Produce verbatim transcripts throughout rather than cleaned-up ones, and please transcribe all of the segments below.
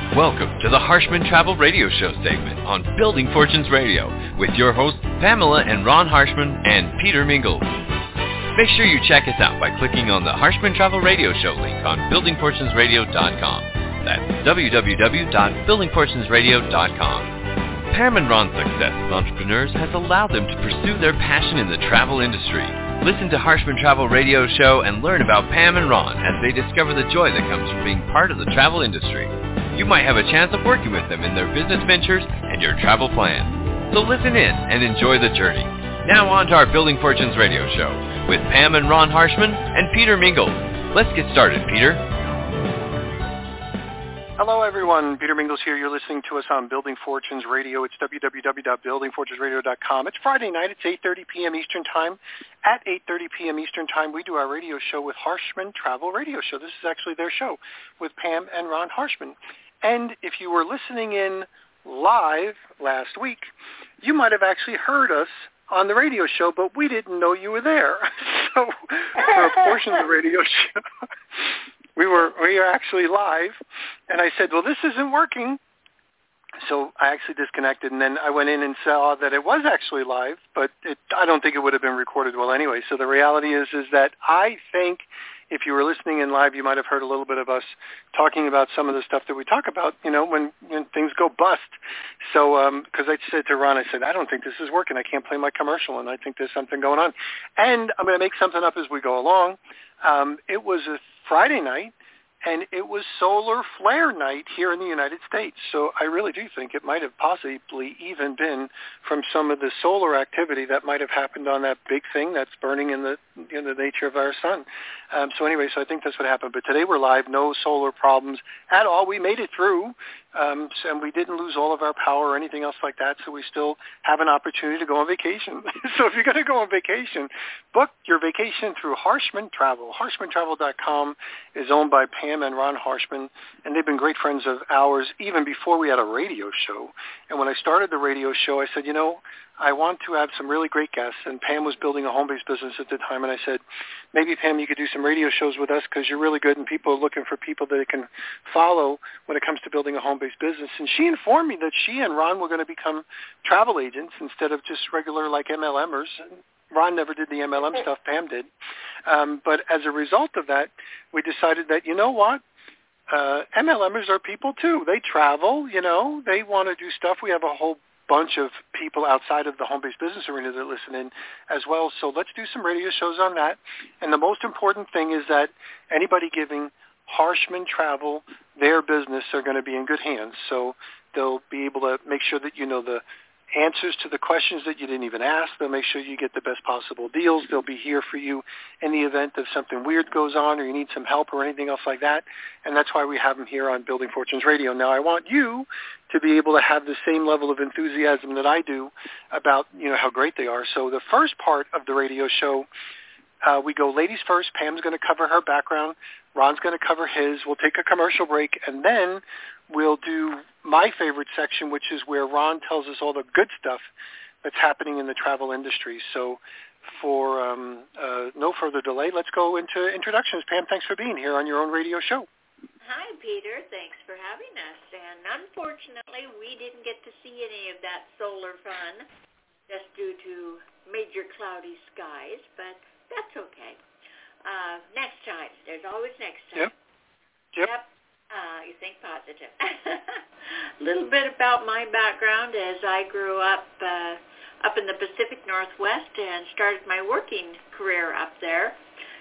Welcome to the Harshman Travel Radio Show segment on Building Fortunes Radio with your hosts Pamela and Ron Harshman and Peter Mingles. Make sure you check us out by clicking on the Harshman Travel Radio Show link on building fortunes radio dot com. That's w w w dot building fortunes radio dot com. Pam and Ron's success as entrepreneurs has allowed them to pursue their passion in the travel industry. Listen to Harshman Travel Radio Show and learn about Pam and Ron as they discover the joy that comes from being part of the travel industry. You might have a chance of working with them in their business ventures and your travel plans. So listen in and enjoy the journey. Now on to our Building Fortunes Radio Show with Pam and Ron Harshman and Peter Mingles. Let's get started, Peter. Hello, everyone. Peter Mingles here. You're listening to us on Building Fortunes Radio. It's w w w dot building fortunes radio dot com. It's Friday night. It's eight thirty p.m. Eastern Time. At eight thirty p.m. Eastern Time, we do our radio show with Harshman Travel Radio Show. This is actually their show with Pam and Ron Harshman. And if you were listening in live last week, you might have actually heard us on the radio show, but we didn't know you were there. So for a portion of the radio show, we were we were actually live, and I said, well, this isn't working. So I actually disconnected, and then I went in and saw that it was actually live, but it, I don't think it would have been recorded well anyway. So the reality is is that I think if you were listening in live, you might have heard a little bit of us talking about some of the stuff that we talk about, you know, when, when things go bust. So because um, I said to Ron, I said, I don't think this is working. I can't play my commercial, and I think there's something going on. And I'm going to make something up as we go along. Um, it was a Friday night, and it was solar flare night here in the United States. So I really do think it might have possibly even been from some of the solar activity that might have happened on that big thing that's burning in the in the nature of our sun. Um, so anyway, so I think that's what happened. But today we're live, no solar problems at all. We made it through, um, and we didn't lose all of our power or anything else like that, so we still have an opportunity to go on vacation. So if you're going to go on vacation, book your vacation through Harshman Travel. Harshman Travel dot com is owned by Pam and Ron Harshman, and they've been great friends of ours even before we had a radio show. And when I started the radio show, I said, you know, I want to have some really great guests, and Pam was building a home-based business at the time, and I said, maybe, Pam, you could do some radio shows with us because you're really good, and people are looking for people that they can follow when it comes to building a home-based business. And she informed me that she and Ron were going to become travel agents instead of just regular, like, M L Mers. Ron never did the M L M stuff, Pam did. Um, but as a result of that, we decided that, you know what, uh, M L Mers are people, too. They travel, you know. They want to do stuff. We have a whole bunch of people outside of the home-based business arena that listen in as well. So let's do some radio shows on that. And the most important thing is that anybody giving Harshman Travel their business are going to be in good hands. So they'll be able to make sure that you know the answers to the questions that you didn't even ask. They'll make sure you get the best possible deals. They'll be here for you in the event that something weird goes on or you need some help or anything else like that. And that's why we have them here on Building Fortunes Radio. Now, I want you to be able to have the same level of enthusiasm that I do about, you know, how great they are. So the first part of the radio show, uh, we go ladies first. Pam's going to cover her background. Ron's going to cover his. We'll take a commercial break, and then we'll do my favorite section, which is where Ron tells us all the good stuff that's happening in the travel industry. So for um, uh, no further delay, let's go into introductions. Pam, thanks for being here on your own radio show. Hi, Peter. Thanks for having us. And unfortunately, we didn't get to see any of that solar fun just due to major cloudy skies, but that's okay. Uh, next time. There's always next time. Yep. Yep. Yep. Uh, you think positive. A little bit about my background as I grew up uh, up in the Pacific Northwest and started my working career up there.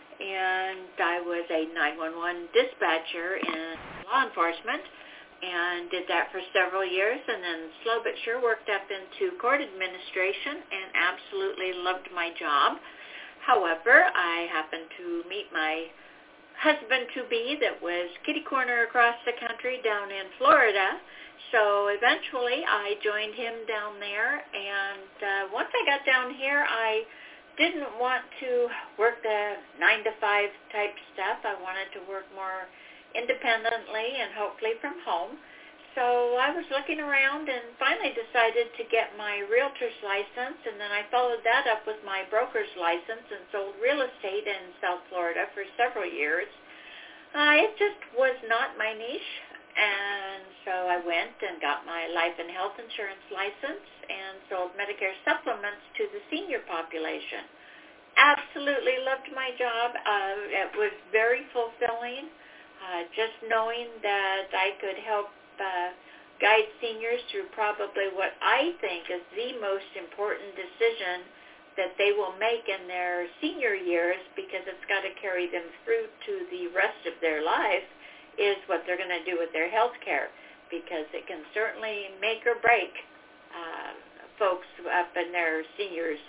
And I was a nine one one dispatcher in law enforcement and did that for several years, and then slow but sure worked up into court administration and absolutely loved my job. However, I happened to meet my husband-to-be that was kitty corner across the country down in Florida. So eventually I joined him down there, and uh, once I got down here, I didn't want to work the nine to five type stuff. I wanted to work more independently and hopefully from home. So I was looking around and finally decided to get my realtor's license, and then I followed that up with my broker's license and sold real estate in South Florida for several years. Uh, it just was not my niche, And so I went and got my life and health insurance license and sold Medicare supplements to the senior population. Absolutely loved my job. Uh, it was very fulfilling, uh, just knowing that I could help uh, guide seniors through probably what I think is the most important decision that they will make in their senior years, because it's got to carry them through to the rest of their life, is what they're going to do with their health care, because it can certainly make or break uh, folks up in their seniors.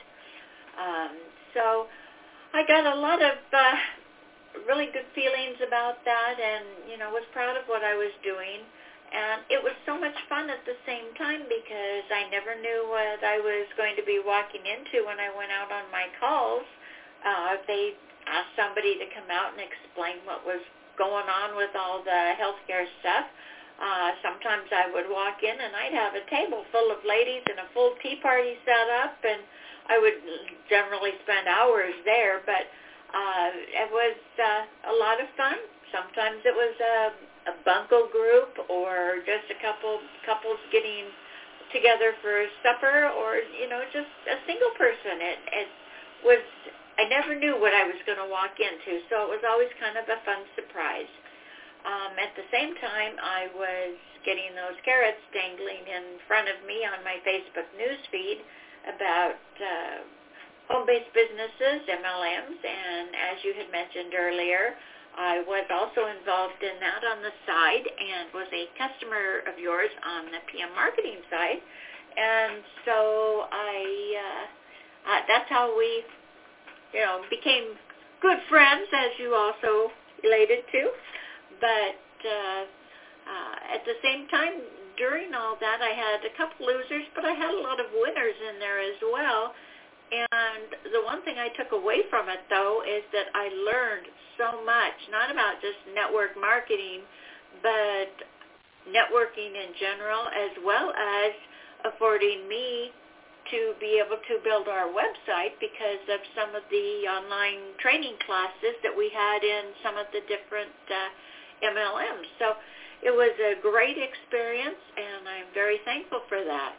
Um, so I got a lot of uh, really good feelings about that, and, you know, was proud of what I was doing. And it was so much fun at the same time, because I never knew what I was going to be walking into when I went out on my calls. Uh, they asked somebody to come out and explain what was going on with all the healthcare stuff. Uh, sometimes I would walk in and I'd have a table full of ladies and a full tea party set up, and I would generally spend hours there, but uh, it was uh, a lot of fun. Sometimes it was a a bunco group, or just a couple couples getting together for supper, or, you know, just a single person. It, it was, I never knew what I was going to walk into, so it was always kind of a fun surprise. Um, at the same time, I was getting those carrots dangling in front of me on my Facebook news feed about uh, home-based businesses, M L Ms, and as you had mentioned earlier, I was also involved in that on the side and was a customer of yours on the P M marketing side. And so I, uh, uh, that's how we, you know, became good friends, as you also related to. But uh, uh, at the same time, during all that, I had a couple losers, but I had a lot of winners in there as well. And the one thing I took away from it, though, is that I learned so much, not about just network marketing, but networking in general, as well as affording me to be able to build our website because of some of the online training classes that we had in some of the different uh, M L Ms. So it was a great experience, and I'm very thankful for that.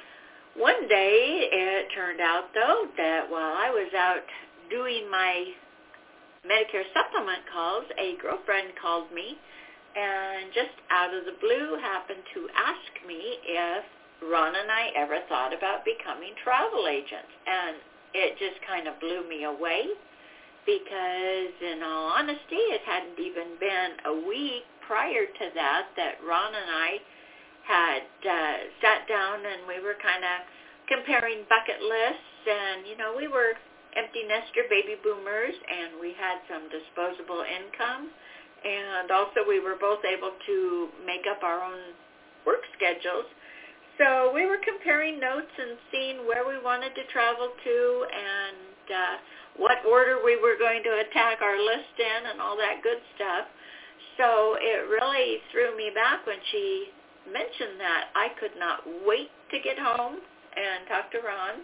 One day, it turned out, though, that while I was out doing my Medicare supplement calls, a girlfriend called me and just out of the blue happened to ask me if Ron and I ever thought about becoming travel agents. And it just kind of blew me away, because in all honesty, it hadn't even been a week prior to that that Ron and I had uh, sat down and we were kind of comparing bucket lists, and, you know, we were empty nester baby boomers, and we had some disposable income, and also we were both able to make up our own work schedules. So we were comparing notes and seeing where we wanted to travel to, and uh, what order we were going to attack our list in, and all that good stuff. So it really threw me back when she mentioned that. I could not wait to get home and talk to Ron.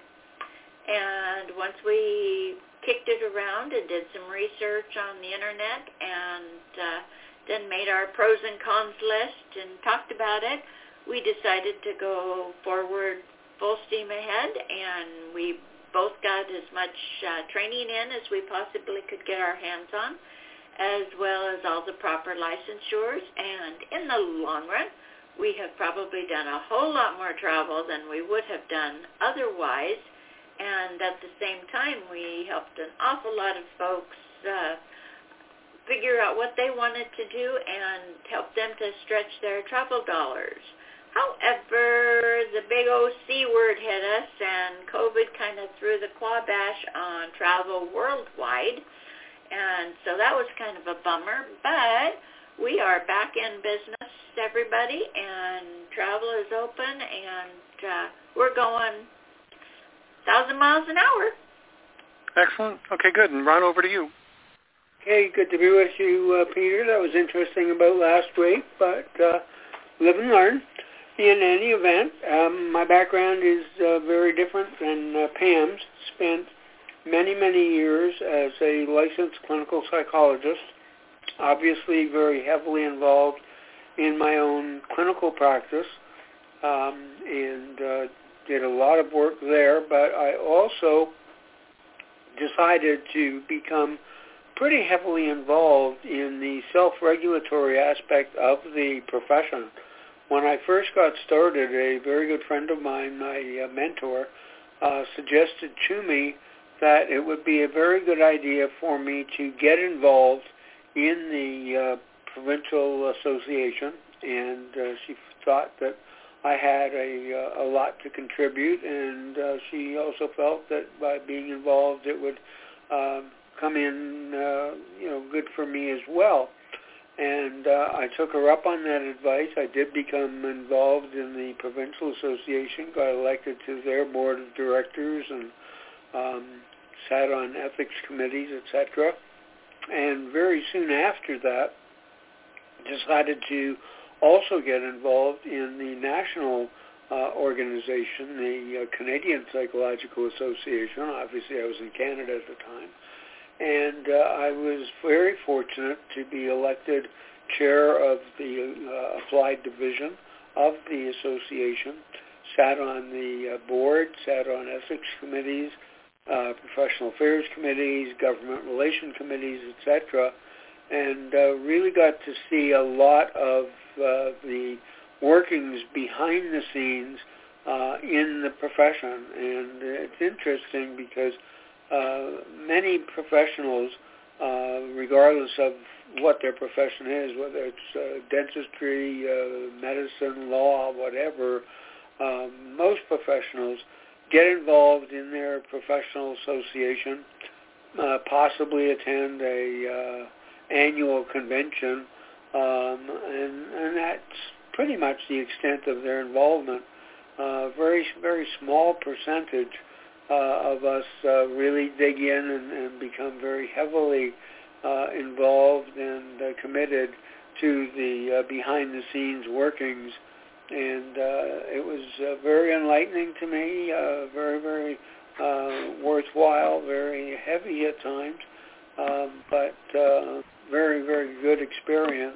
And once we kicked it around and did some research on the internet, and uh, then made our pros and cons list and talked about it, we decided to go forward full steam ahead, and we both got as much uh, training in as we possibly could get our hands on, as well as all the proper licensures. And in the long run, we have probably done a whole lot more travel than we would have done otherwise. And at the same time, we helped an awful lot of folks uh, figure out what they wanted to do and help them to stretch their travel dollars. However, the big O C word hit us, and COVID kind of threw the Quabash on travel worldwide. And so that was kind of a bummer. But we are back in business, everybody, and travel is open, and uh, we're going one thousand miles an hour. Excellent. Okay, good. And Ron, over to you. Okay, good to be with you, uh, Peter. That was interesting about last week, but uh, live and learn. In any event, um, my background is uh, very different than uh, Pam's. Spent many, many years as a licensed clinical psychologist, obviously very heavily involved in my own clinical practice um, and uh, did a lot of work there, but I also decided to become pretty heavily involved in the self-regulatory aspect of the profession. When I first got started, a very good friend of mine, my uh, mentor, uh, suggested to me that it would be a very good idea for me to get involved in the uh, provincial association, and uh, she thought that I had a, uh, a lot to contribute, and uh, she also felt that by being involved it would uh, come in, uh, you know, good for me as well. And uh, I took her up on that advice. I did become involved in the provincial association, got elected to their board of directors, and um, sat on ethics committees, et cetera. And very soon after that, decided to also get involved in the national uh, organization, the uh, Canadian Psychological Association. Obviously, I was in Canada at the time. And uh, I was very fortunate to be elected chair of the uh, applied division of the association, sat on the uh, board, sat on ethics committees, uh, professional affairs committees, government relation committees, et cetera, and uh, really got to see a lot of uh, the workings behind the scenes uh, in the profession. And it's interesting because Uh, many professionals, uh, regardless of what their profession is, whether it's uh, dentistry, uh, medicine, law, whatever, uh, most professionals get involved in their professional association, uh, possibly attend a uh, annual convention, um, and, and that's pretty much the extent of their involvement. Uh, very, very small percentage Uh, of us uh, really dig in and, and become very heavily uh, involved and uh, committed to the uh, behind-the-scenes workings. And uh, it was uh, very enlightening to me, uh, very, very uh, worthwhile, very heavy at times, uh, but uh, very, very good experience.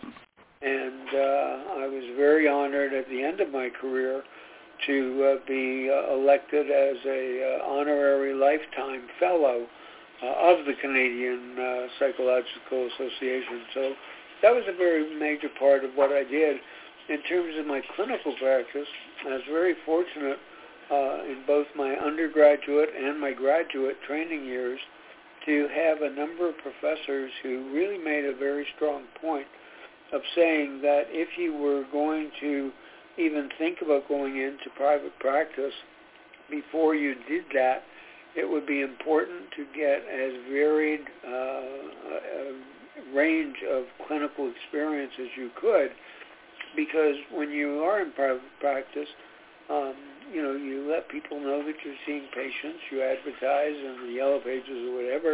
And uh, I was very honored at the end of my career to uh, be uh, elected as a uh, honorary lifetime fellow uh, of the Canadian uh, Psychological Association. So that was a very major part of what I did. In terms of my clinical practice, I was very fortunate uh, in both my undergraduate and my graduate training years to have a number of professors who really made a very strong point of saying that if you were going to even think about going into private practice, before you did that, it would be important to get as varied uh, a range of clinical experience as you could, because when you are in private practice, um, you know, you let people know that you're seeing patients, you advertise in the yellow pages or whatever,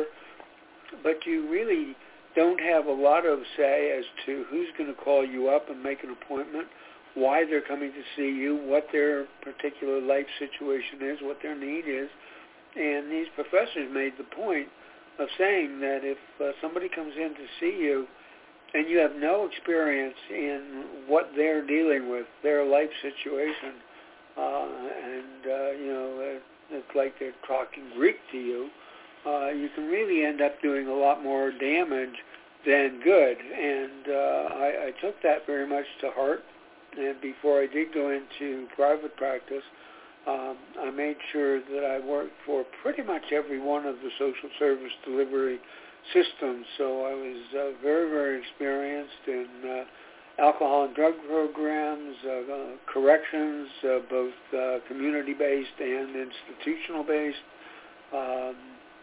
but you really don't have a lot of say as to who's going to call you up and make an appointment, why they're coming to see you, what their particular life situation is, what their need is. And these professors made the point of saying that if uh, somebody comes in to see you and you have no experience in what they're dealing with, their life situation, uh, and, uh, you know, it's like they're talking Greek to you, uh, you can really end up doing a lot more damage than good. And uh, I, I took that very much to heart. And before I did go into private practice, um, I made sure that I worked for pretty much every one of the social service delivery systems. So I was uh, very, very experienced in uh, alcohol and drug programs, uh, uh, corrections, uh, both uh, community-based and institutional-based, um,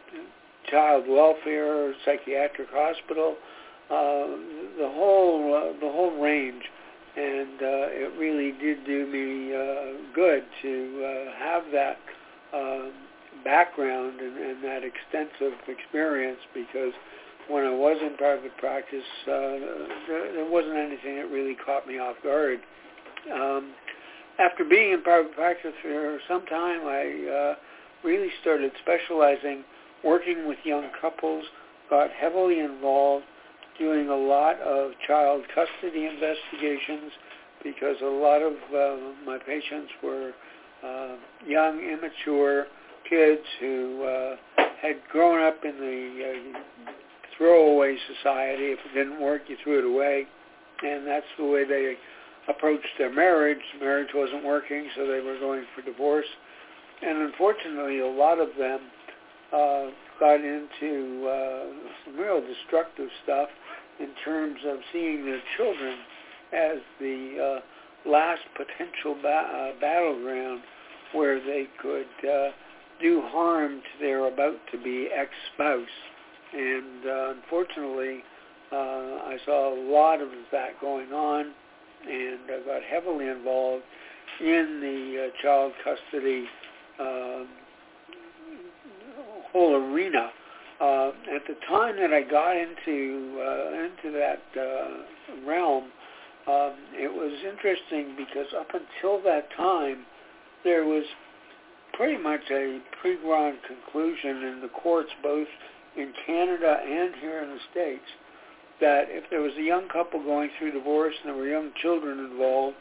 child welfare, psychiatric hospital, uh, the whole uh, the whole range. And uh, it really did do me uh, good to uh, have that uh, background and, and that extensive experience, because when I was in private practice, uh, there, there wasn't anything that really caught me off guard. Um, after being in private practice for some time, I uh, really started specializing, working with young couples, got heavily involved doing a lot of child custody investigations because a lot of uh, my patients were uh, young, immature kids who uh, had grown up in the uh, throwaway society. If it didn't work, you threw it away. And that's the way they approached their marriage. Marriage wasn't working, so they were going for divorce. And unfortunately, a lot of them uh, got into uh, some real destructive stuff in terms of seeing their children as the uh, last potential ba- uh, battleground where they could uh, do harm to their about-to-be ex-spouse. And uh, unfortunately, uh, I saw a lot of that going on, and I got heavily involved in the uh, child custody uh, whole arena. Uh, at the time that I got into uh, into that uh, realm, um, it was interesting because up until that time, there was pretty much a pre-drawn conclusion in the courts, both in Canada and here in the States, that if there was a young couple going through divorce and there were young children involved,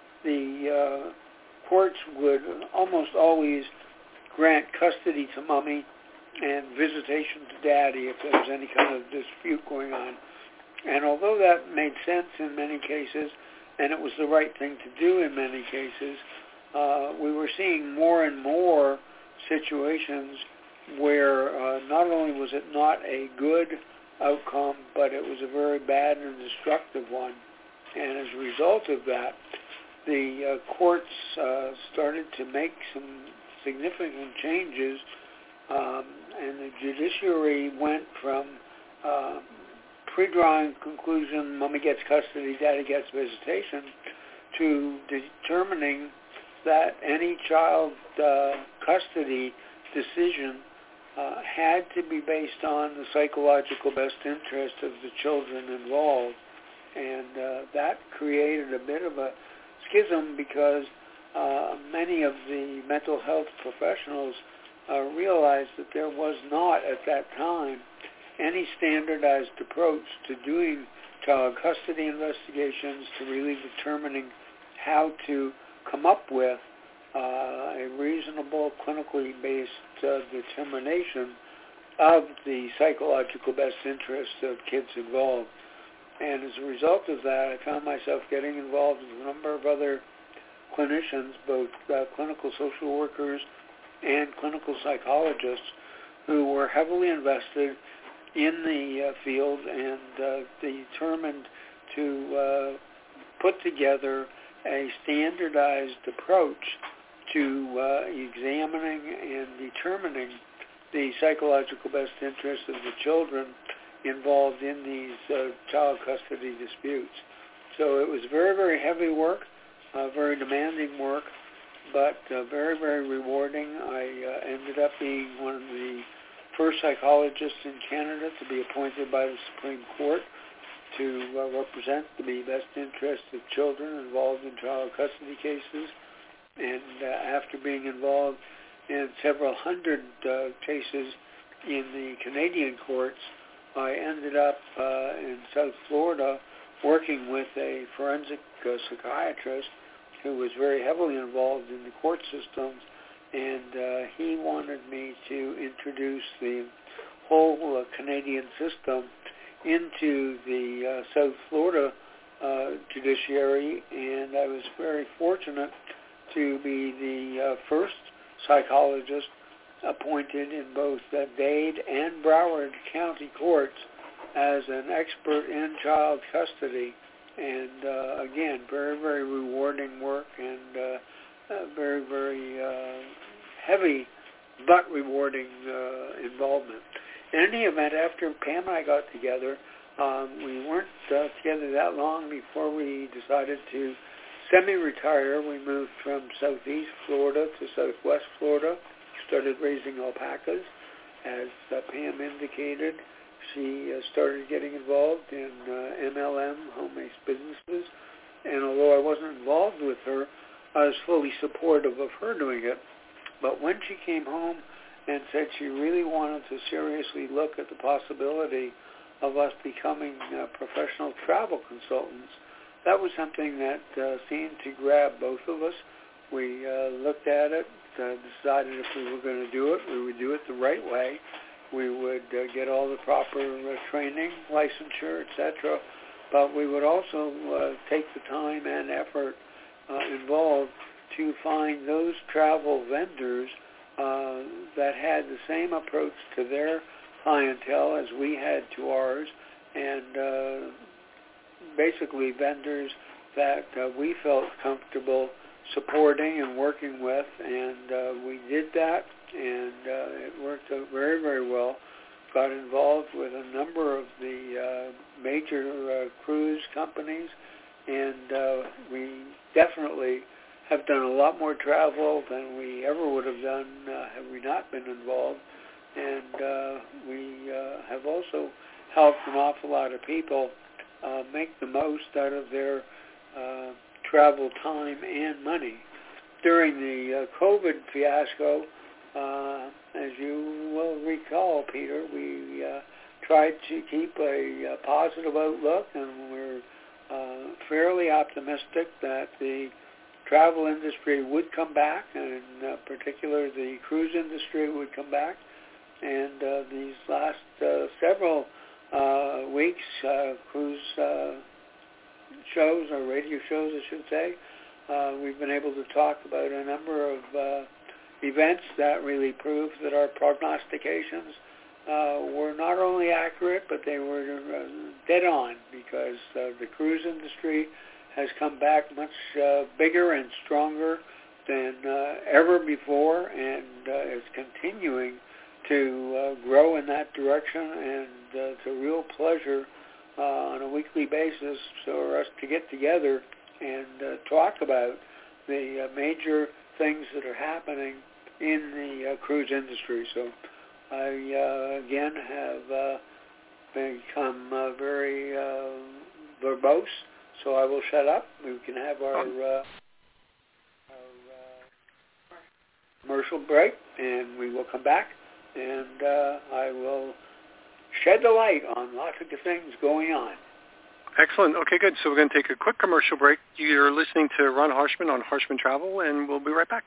the uh, courts would almost always grant custody to mommy and visitation to daddy if there was any kind of dispute going on. And although that made sense in many cases, and it was the right thing to do in many cases, uh, we were seeing more and more situations where uh, not only was it not a good outcome, but it was a very bad and destructive one. And as a result of that, the uh, courts uh, started to make some significant changes, um, and the judiciary went from uh, pre-drawing conclusion, mommy gets custody, daddy gets visitation, to determining that any child uh, custody decision uh, had to be based on the psychological best interest of the children involved. And uh, that created a bit of a schism because uh, many of the mental health professionals uh, realized that there was not at that time any standardized approach to doing child custody investigations to really determining how to come up with uh, a reasonable, clinically based uh, determination of the psychological best interest of kids involved. And as a result of that, I found myself getting involved with a number of other clinicians, both uh, clinical social workers and clinical psychologists, who were heavily invested in the uh, field and uh, determined to uh, put together a standardized approach to uh, examining and determining the psychological best interest of the children involved in these uh, child custody disputes. So it was very, very heavy work, uh, very demanding work, but uh, very, very rewarding. I uh, ended up being one of the first psychologists in Canada to be appointed by the Supreme Court to uh, represent the best interest of children involved in child custody cases. And uh, after being involved in several hundred uh, cases in the Canadian courts, I ended up uh, in South Florida working with a forensic uh, psychiatrist who was very heavily involved in the court systems, and uh, he wanted me to introduce the whole uh, Canadian system into the uh, South Florida uh, judiciary, and I was very fortunate to be the uh, first psychologist appointed in both the Dade and Broward County courts as an expert in child custody. And uh, again, very, very rewarding work and uh, uh, very, very uh, heavy but rewarding uh, involvement. In any event, after Pam and I got together, um, we weren't uh, together that long before we decided to semi-retire. We moved from southeast Florida to southwest Florida, started raising alpacas. As uh, Pam indicated, she uh, started getting involved in uh, M L M, home-based businesses, and although I wasn't involved with her, I was fully supportive of her doing it. But when she came home and said she really wanted to seriously look at the possibility of us becoming uh, professional travel consultants, that was something that uh, seemed to grab both of us. We uh, looked at it, uh, decided if we were going to do it, we would do it the right way. We would uh, get all the proper uh, training, licensure, et cetera. But we would also uh, take the time and effort uh, involved to find those travel vendors uh, that had the same approach to their clientele as we had to ours, and uh, basically vendors that uh, we felt comfortable supporting and working with, and uh, we did that, and uh, it worked out very, very well. Got involved with a number of the uh, major uh, cruise companies, and uh, we definitely have done a lot more travel than we ever would have done uh, had we not been involved. And uh, we uh, have also helped an awful lot of people uh, make the most out of their uh, travel time and money. During the uh, COVID fiasco, uh, as you will recall, Peter, we uh, tried to keep a, a positive outlook, and we're uh, fairly optimistic that the travel industry would come back, and in uh, particular the cruise industry would come back. And uh, these last uh, several uh, weeks, uh, cruise uh, shows, or radio shows, I should say, uh, we've been able to talk about a number of uh, events that really prove that our prognostications uh, were not only accurate, but they were uh, dead on, because uh, the cruise industry has come back much uh, bigger and stronger than uh, ever before, and uh, is continuing to uh, grow in that direction, and uh, it's a real pleasure uh, on a weekly basis for us to get together and uh, talk about the uh, major things that are happening in the uh, cruise industry. So I, uh, again, have uh, become uh, very uh, verbose, so I will shut up. We can have our, uh, our uh, commercial break, and we will come back, and uh, I will shed the light on lots of things going on. Excellent. Okay, good. So we're going to take a quick commercial break. You're listening to Ron Harshman on Harshman Travel, and we'll be right back.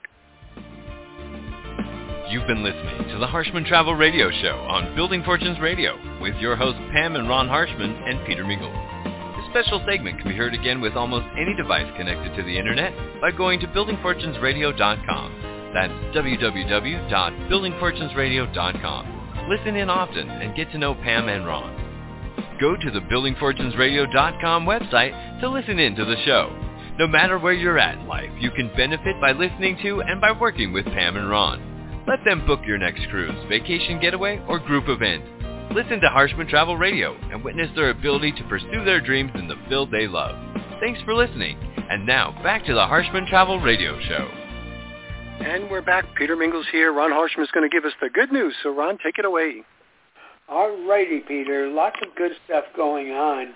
You've been listening to the Harshman Travel Radio Show on Building Fortunes Radio with your hosts Pam and Ron Harshman and Peter Mingle. This special segment can be heard again with almost any device connected to the internet by going to building fortunes radio dot com. That's w w w dot building fortunes radio dot com. Listen in often and get to know Pam and Ron. Go to the building fortunes radio dot com website to listen in to the show. No matter where you're at in life, you can benefit by listening to and by working with Pam and Ron. Let them book your next cruise, vacation getaway, or group event. Listen to Harshman Travel Radio and witness their ability to pursue their dreams in the field they love. Thanks for listening. And now, back to the Harshman Travel Radio Show. And we're back. Peter Mingles here. Ron Harshman is going to give us the good news. So, Ron, take it away. All righty, Peter. Lots of good stuff going on.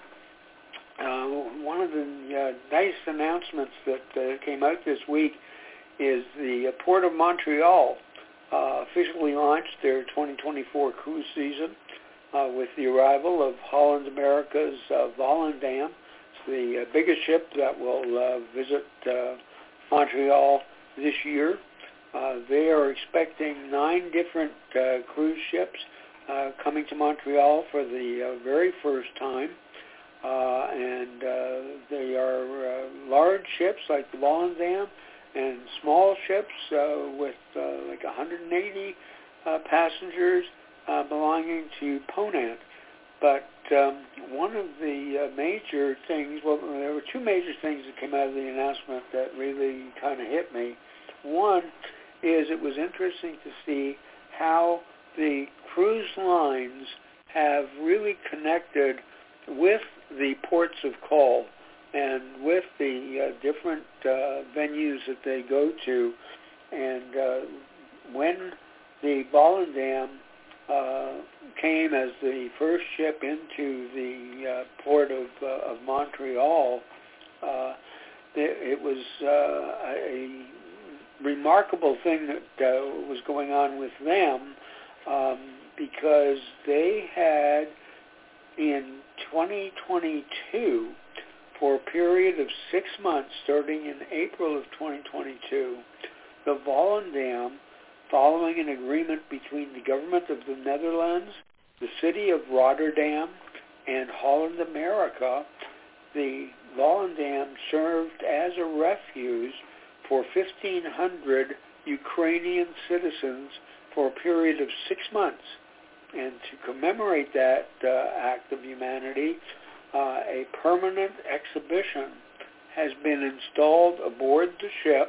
Uh, one of the uh, nice announcements that uh, came out this week is the uh, Port of Montreal uh, officially launched their twenty twenty-four cruise season uh, with the arrival of Holland America's uh, Volendam. It's the uh, biggest ship that will uh, visit uh, Montreal this year. Uh, they are expecting nine different uh, cruise ships uh, coming to Montreal for the uh, very first time. Uh, and uh, they are uh, large ships like the Volendam, and small ships uh, with uh, like one hundred eighty uh, passengers uh, belonging to Ponant. But um, one of the uh, major things, well, there were two major things that came out of the announcement that really kind of hit me. One is it was interesting to see how the cruise lines have really connected with the ports of call and with the uh, different uh, venues that they go to. And uh, when the Volendam uh, came as the first ship into the uh, port of, uh, of Montreal, uh, it, it was uh, a remarkable thing that uh, was going on with them um, because they had in twenty twenty-two, for a period of six months starting in April of twenty twenty-two, the Volendam, following an agreement between the government of the Netherlands, the city of Rotterdam, and Holland America, the Volendam served as a refuge for fifteen hundred Ukrainian citizens for a period of six months. And to commemorate that uh, act of humanity, uh, a permanent exhibition has been installed aboard the ship,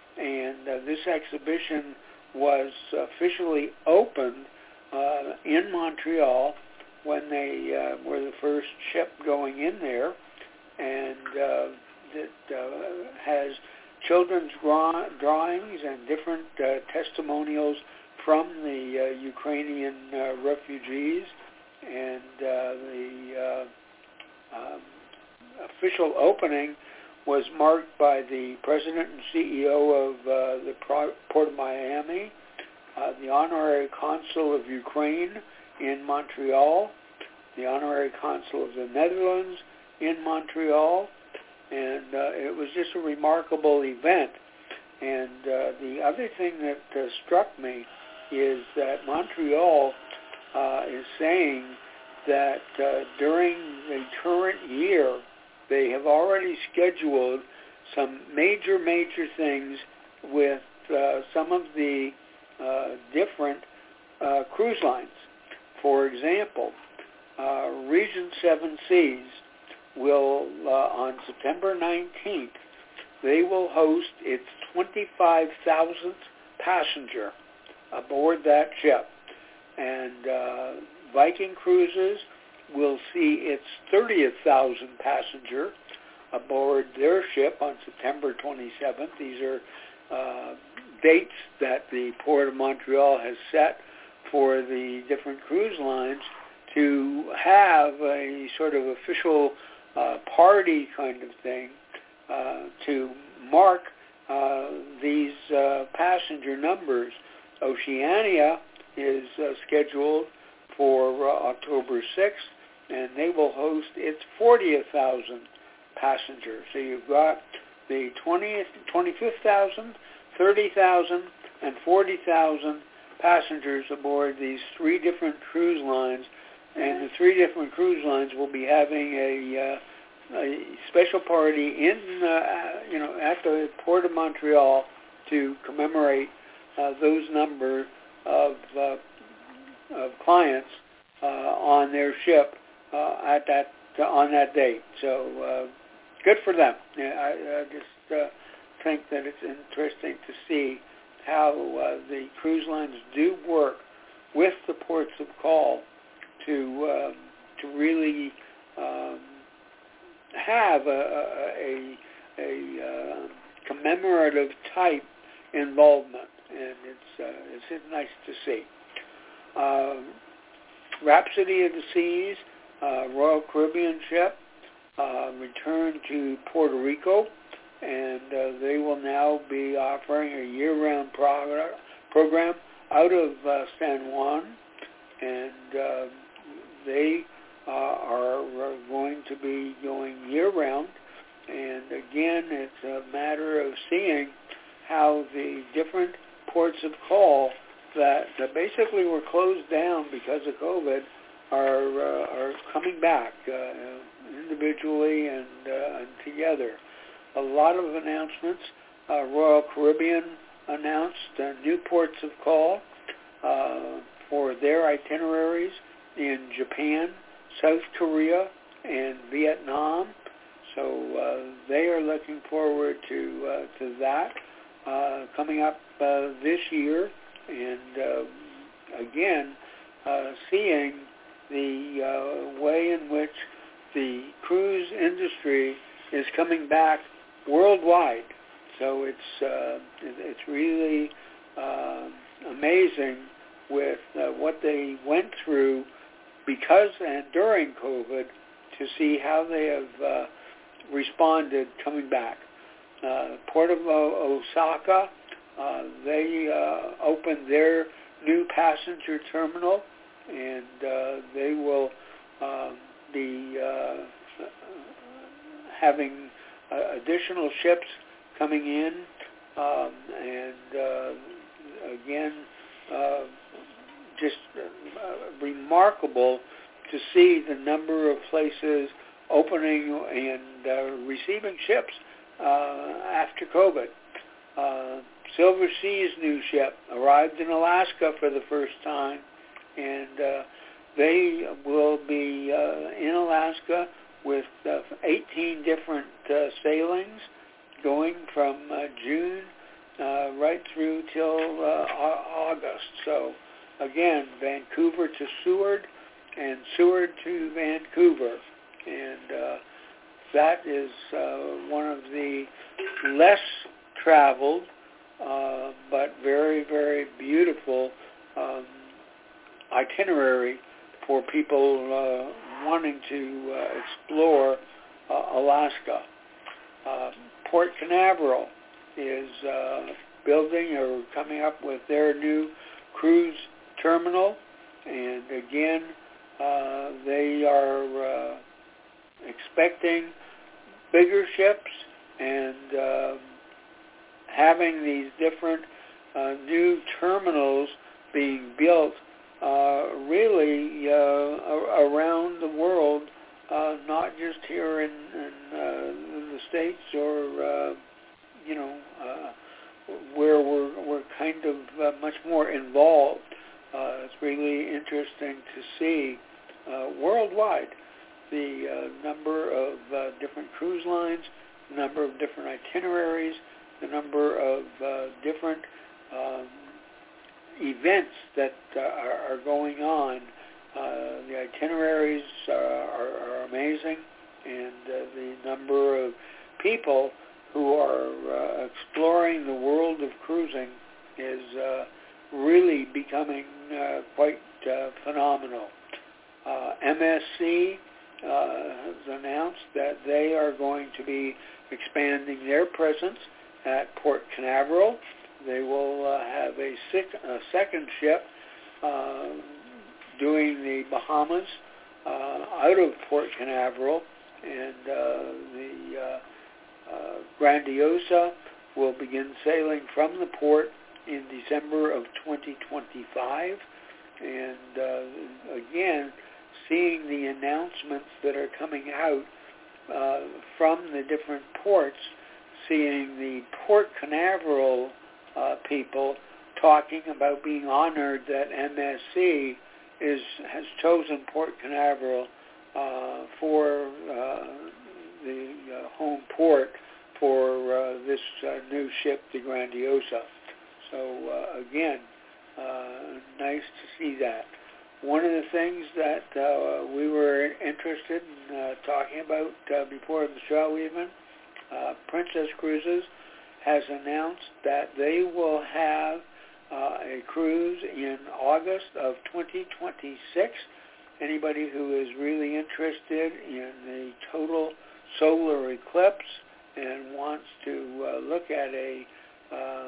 and uh, this exhibition was officially opened uh, in Montreal when they uh, were the first ship going in there, and uh, that uh, has children's draw- drawings and different uh, testimonials from the uh, Ukrainian uh, refugees, and uh, the uh, um, official opening was marked by the president and C E O of uh, the Pro- Port of Miami, uh, the honorary consul of Ukraine in Montreal, the honorary consul of the Netherlands in Montreal, and uh, it was just a remarkable event. And uh, the other thing that uh, struck me is that Montreal uh, is saying that uh, during the current year, they have already scheduled some major, major things with uh, some of the uh, different uh, cruise lines. For example, uh, Region Seven Seas will, uh, on September nineteenth, they will host its twenty-five thousandth passenger aboard that ship. And uh, Viking Cruises will see its thirtieth thousand passenger aboard their ship on September twenty-seventh. These are uh, dates that the Port of Montreal has set for the different cruise lines to have a sort of official uh, party kind of thing uh, to mark uh, these uh, passenger numbers. Oceania is uh, scheduled for uh, October sixth, and they will host its fortieth thousand passengers. So you've got the twentieth, twenty-fifth thousand, thirty thousand, and forty thousand passengers aboard these three different cruise lines, and the three different cruise lines will be having a, uh, a special party in, uh, you know, at the Port of Montreal to commemorate uh, those number of, uh, of clients uh, on their ship uh, at that uh, on that date. So uh, good for them. Yeah, I, I just uh, think that it's interesting to see how uh, the cruise lines do work with the ports of call to um, to really um, have a a, a uh, commemorative type involvement, and it's uh, it's nice to see. Um, Rhapsody of the Seas, uh, Royal Caribbean ship, uh, returned to Puerto Rico, and uh, they will now be offering a year-round prog- program out of uh, San Juan, and uh, they uh, are going to be going year-round. And again, it's a matter of seeing how the different ports of call that, that basically were closed down because of COVID are uh, are coming back uh, individually and, uh, and together. A lot of announcements. Uh, Royal Caribbean announced uh, new ports of call uh, for their itineraries in Japan, South Korea, and Vietnam. So uh, they are looking forward to uh, to that uh, coming up uh, this year, and uh, again uh, seeing the uh, way in which the cruise industry is coming back worldwide. So it's uh, it's really uh, amazing with uh, what they went through because and during COVID to see how they have uh, responded coming back. Uh, Port of o- Osaka, uh, they uh, opened their new passenger terminal, and uh, they will um, be uh, having uh, additional ships coming in, um, and uh, again, uh, just uh, remarkable to see the number of places opening and uh, receiving ships uh, after COVID. Uh, Silver Sea's new ship arrived in Alaska for the first time, and uh, they will be uh, in Alaska with uh, eighteen different uh, sailings going from uh, June uh, right through till uh, August. So again, Vancouver to Seward and Seward to Vancouver. And uh, that is uh, one of the less traveled uh, but very, very beautiful um, itinerary for people uh, wanting to uh, explore uh, Alaska. Uh, Port Canaveral is uh, building or coming up with their new cruise terminal, and again, uh, they are uh, expecting bigger ships and uh, having these different uh, new terminals being built uh, really uh, around the world, uh, not just here in, in uh, the States or, uh, you know, uh, where we're, we're kind of uh, much more involved. Uh, it's really interesting to see uh, worldwide the uh, number of uh, different cruise lines, the number of different itineraries, the number of uh, different um, events that uh, are, are going on. Uh, the itineraries uh, are, are amazing, and uh, the number of people who are uh, exploring the world of cruising is uh, really becoming uh, quite uh, phenomenal. Uh, M S C uh, has announced that they are going to be expanding their presence at Port Canaveral. They will uh, have a, six, a second ship uh, doing the Bahamas uh, out of Port Canaveral, and uh, the uh, uh, Grandiosa will begin sailing from the port in December of twenty twenty-five. And uh, again, seeing the announcements that are coming out uh, from the different ports, seeing the Port Canaveral uh, people talking about being honored that M S C is has chosen Port Canaveral uh, for uh, the uh, home port for uh, this uh, new ship, the Grandiosa. So uh, again, uh, nice to see that. One of the things that uh, we were interested in uh, talking about uh, before the show even, uh, Princess Cruises has announced that they will have uh, a cruise in August of twenty twenty-six. Anybody who is really interested in the total solar eclipse and wants to uh, look at a uh,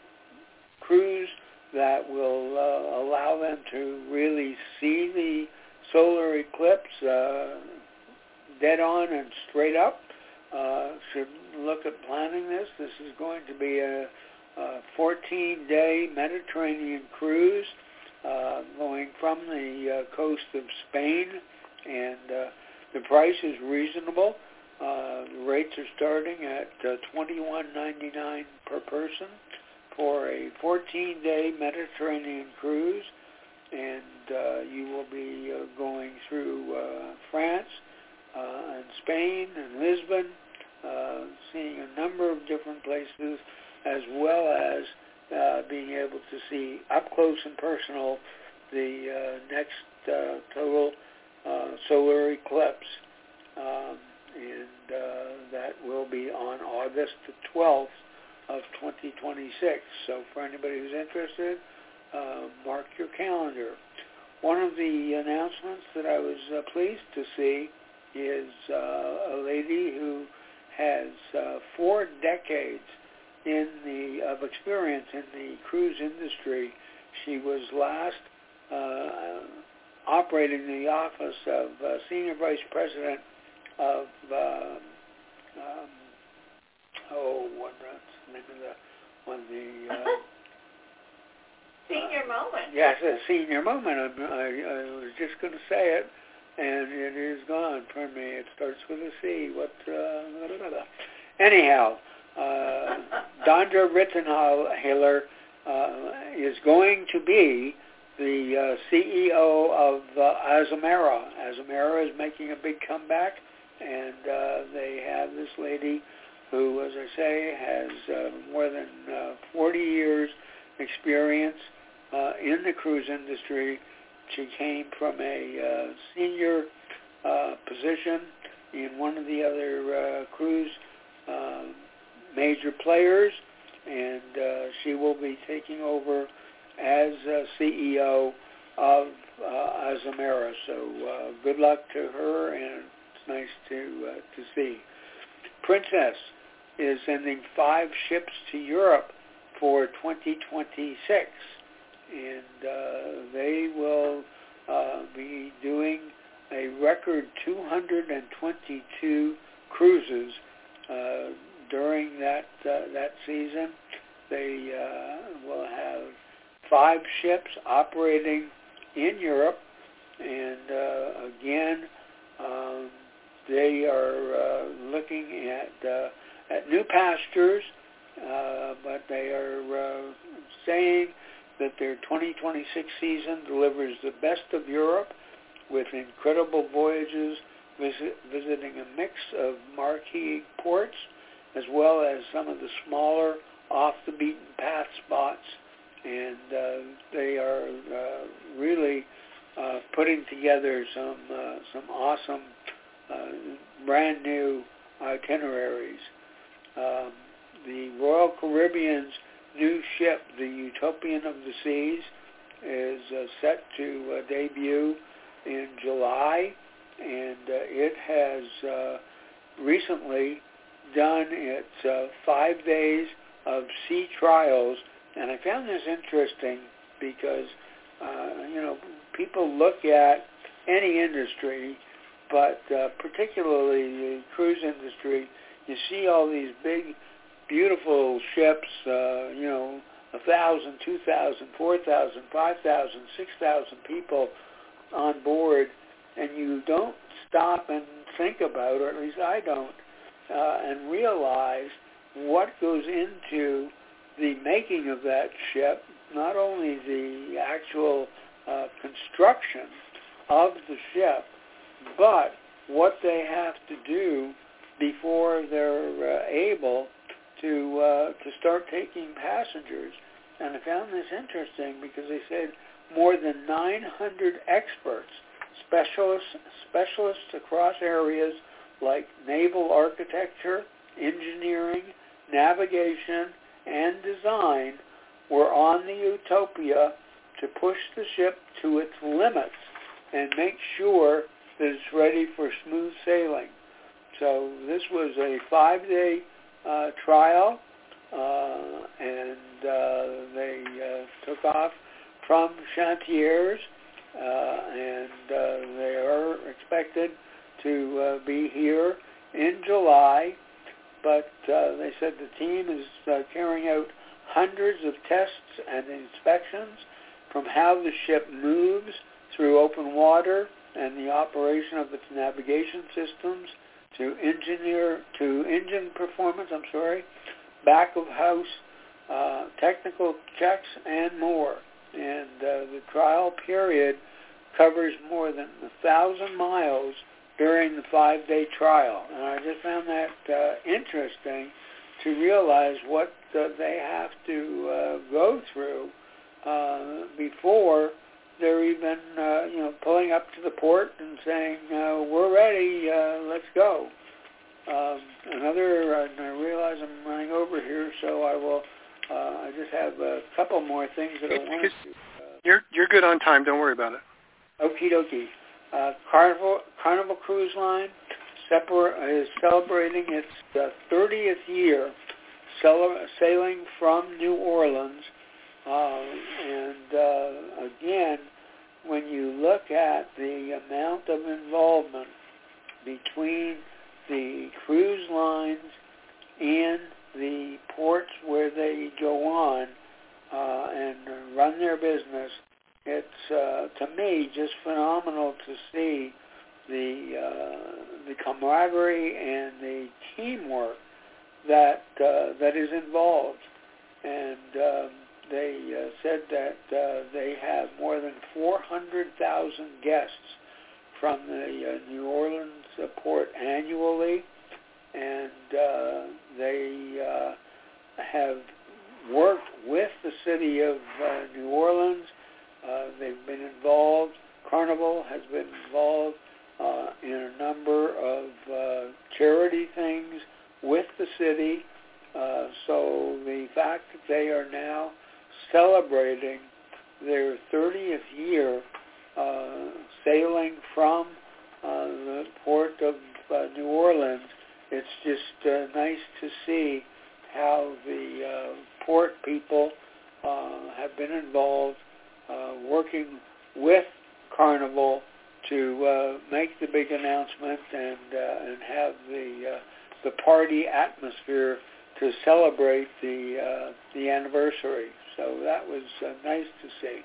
cruise that will uh, allow them to really see the solar eclipse uh, dead on and straight up, uh, should look at planning this. This is going to be a, a fourteen-day Mediterranean cruise uh, going from the uh, coast of Spain, and uh, the price is reasonable. Uh, the rates are starting at uh, twenty-one ninety-nine per person for a fourteen-day Mediterranean cruise, and uh, you will be uh, going through uh, France uh, and Spain and Lisbon, uh, seeing a number of different places, as well as uh, being able to see up close and personal the uh, next uh, total uh, solar eclipse, um, and uh, that will be on August the twelfth of twenty twenty-six. So for anybody who's interested, uh, mark your calendar. One of the announcements that I was uh, pleased to see is uh, a lady who has uh, four decades in the of experience in the cruise industry. She was last uh, operating the office of uh, Senior Vice President of, uh, um, oh, what's the name of the, one of the... Uh, Senior uh, moment. Yes, a senior moment. I, I, I was just going to say it, and it is gone from me. It starts with a C. What? Uh, blah, blah, blah. Anyhow, uh, Dondra Rittenheiler uh, is going to be the uh, C E O of uh, Azamara. Azamara is making a big comeback, and uh, they have this lady who, as I say, has uh, more than uh, forty years experience uh, in the cruise industry. She came from a uh, senior uh, position in one of the other uh, cruise uh, major players, and uh, she will be taking over as uh, C E O of uh, Azamara. So uh, good luck to her, and it's nice to uh, to see. Princess is sending five ships to Europe for twenty twenty-six, and uh, they will uh, be doing a record two hundred twenty-two cruises uh, during that uh, that season. They uh, will have five ships operating in Europe, and uh, again, um, they are uh, looking at uh, at new pastures, uh, but they are uh, saying that their twenty twenty-six season delivers the best of Europe with incredible voyages, visit, visiting a mix of marquee ports as well as some of the smaller off-the-beaten-path spots. And uh, they are uh, really uh, putting together some uh, some awesome, uh, brand new itineraries. Um, the Royal Caribbean's new ship, the Utopian of the Seas, is uh, set to uh, debut in July, and uh, it has uh, recently done its uh, five days of sea trials. And I found this interesting because, uh, you know, people look at any industry, but uh, particularly the cruise industry, you see all these big, beautiful ships, uh, you know, one thousand, two thousand, four thousand, five thousand, six thousand people on board, and you don't stop and think about, or at least I don't, uh, and realize what goes into the making of that ship, not only the actual uh, construction of the ship, but what they have to do before they're uh, able to uh, to start taking passengers. And I found this interesting because they said more than nine hundred experts, specialists, specialists across areas like naval architecture, engineering, navigation, and design were on the Utopia to push the ship to its limits and make sure that it's ready for smooth sailing. So this was a five-day uh, trial, uh, and uh, they uh, took off from Chantiers, uh, and uh, they are expected to uh, be here in July. But uh, they said the team is uh, carrying out hundreds of tests and inspections, from how the ship moves through open water and the operation of its navigation systems to engineer to engine performance. I'm sorry, back of house uh, technical checks and more. And uh, the trial period covers more than a thousand miles during the five-day trial. And I just found that uh, interesting to realize what uh, they have to uh, go through uh, before they're even, uh, you know, pulling up to the port and saying, uh, we're ready, uh, let's go. Um, another, uh, and I realize I'm running over here, so I will, uh, I just have a couple more things that I want to... Uh, you're, you're good on time, don't worry about it. Okie dokie. Uh, Carnival, Carnival Cruise Line separ- is celebrating its uh, thirtieth year sell- sailing from New Orleans. Uh, and uh, again, when you look at the amount of involvement between the cruise lines and the ports where they go on uh, and run their business, it's, uh, to me, just phenomenal to see the uh, the camaraderie and the teamwork that uh, that is involved. And um, they uh, said that uh, they have more than four hundred thousand guests from the uh, New Orleans uh, port annually, and uh, they uh, have worked with the city of uh, New Orleans. Uh, they've been involved. Carnival has been involved uh, in a number of uh, charity things with the city. Uh, so the fact that they are now celebrating their thirtieth year uh, sailing from uh, the port of uh, New Orleans, it's just uh, nice to see how the uh, port people uh, have been involved, uh, working with Carnival to uh, make the big announcement and uh, and have the uh, the party atmosphere to celebrate the uh, the anniversary. So that was uh, nice to see.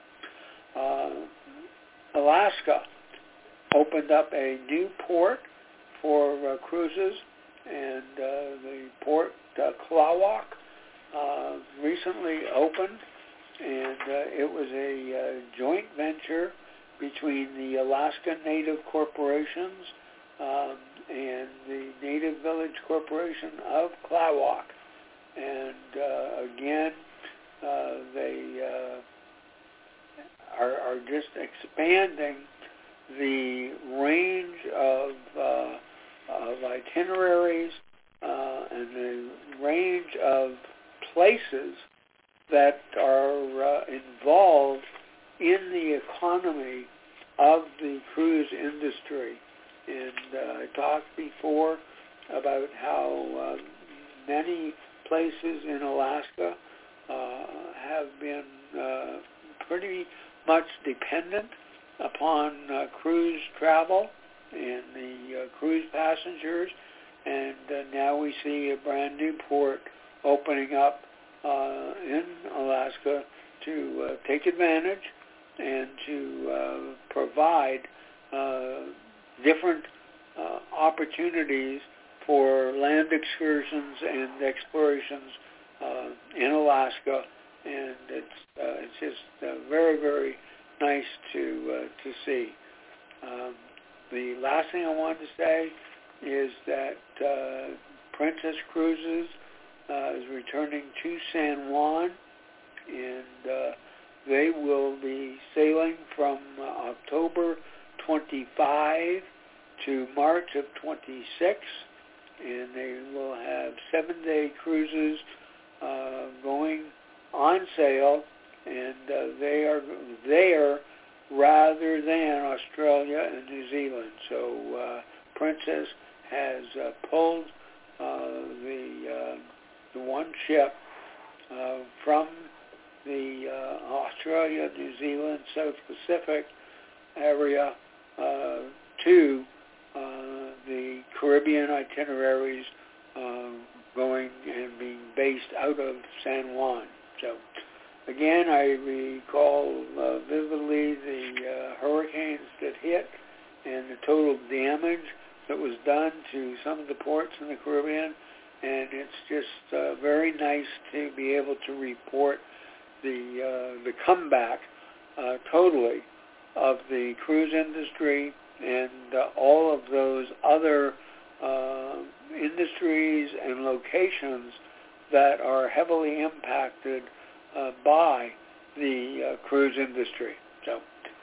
Uh, Alaska opened up a new port for uh, cruises, and uh, the port uh, Klawock uh, recently opened, and uh, it was a uh, joint venture between the Alaska Native Corporations um, and the Native Village Corporation of Klawock. And uh, again, uh, they uh, are, are just expanding the range of, uh, of itineraries uh, and the range of places that are uh, involved in the economy of the cruise industry. And uh, I talked before about how uh, many places in Alaska uh, have been uh, pretty much dependent upon uh, cruise travel and the uh, cruise passengers, and uh, now we see a brand new port opening up uh, in Alaska to uh, take advantage and to uh, provide uh, different uh, opportunities for land excursions and explorations uh, in Alaska, and it's uh, it's just uh, very very nice to uh, to see. Um, the last thing I wanted to say is that uh, Princess Cruises uh, is returning to San Juan, and uh, they will be sailing from uh, October twenty-fifth to March of twenty-six, and they will have seven-day cruises uh, going on sale, and uh, they are there rather than Australia and New Zealand. So uh, Princess has uh, pulled uh, the uh, the one ship uh, from the uh, Australia, New Zealand, South Pacific area uh, to uh, the Caribbean itineraries uh, going and being based out of San Juan. So again, I recall uh, vividly the uh, hurricanes that hit and the total damage that was done to some of the ports in the Caribbean, and it's just uh, very nice to be able to report the uh, the comeback uh, totally of the cruise industry and uh, all of those other uh, industries and locations that are heavily impacted uh, by the uh, cruise industry. So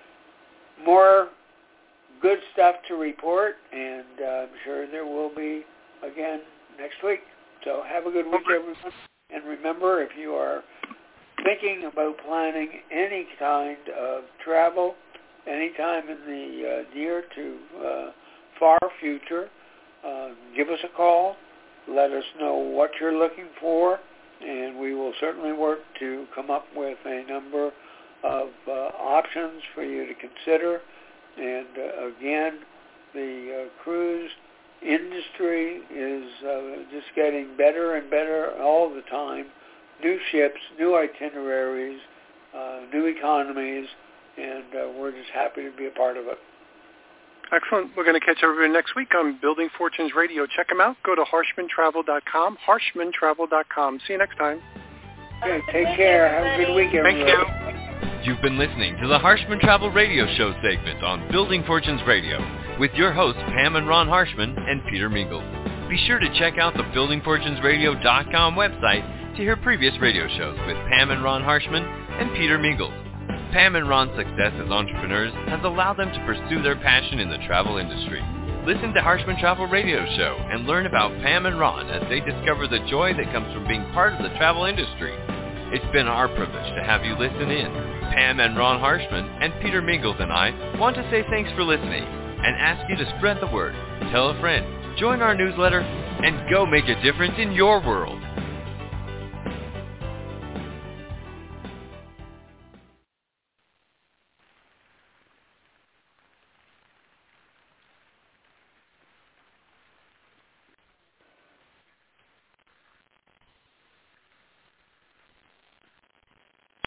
more good stuff to report, and uh, I'm sure there will be again next week. So have a good week, everyone. And remember, if you are thinking about planning any kind of travel, anytime in the uh, near to uh, far future, uh, give us a call. Let us know what you're looking for, and we will certainly work to come up with a number of uh, options for you to consider. And uh, again, the uh, cruise industry is uh, just getting better and better all the time. New ships, new itineraries, uh, new economies, and uh, we're just happy to be a part of it. Excellent. We're going to catch everybody next week on Building Fortunes Radio. Check them out. Go to harshman travel dot com, harshman travel dot com. See you next time. Okay, take care. Have a good week, everybody. Thank you. You've been listening to the Harshman Travel Radio Show segment on Building Fortunes Radio with your hosts Pam and Ron Harshman and Peter Mingles. Be sure to check out the building fortunes radio dot com website to hear previous radio shows with Pam and Ron Harshman and Peter Mingles. Pam and Ron's success as entrepreneurs has allowed them to pursue their passion in the travel industry. Listen to Harshman Travel Radio Show and learn about Pam and Ron as they discover the joy that comes from being part of the travel industry. It's been our privilege to have you listen in. Pam and Ron Harshman and Peter Mingles and I want to say thanks for listening and ask you to spread the word, tell a friend, join our newsletter, and go make a difference in your world.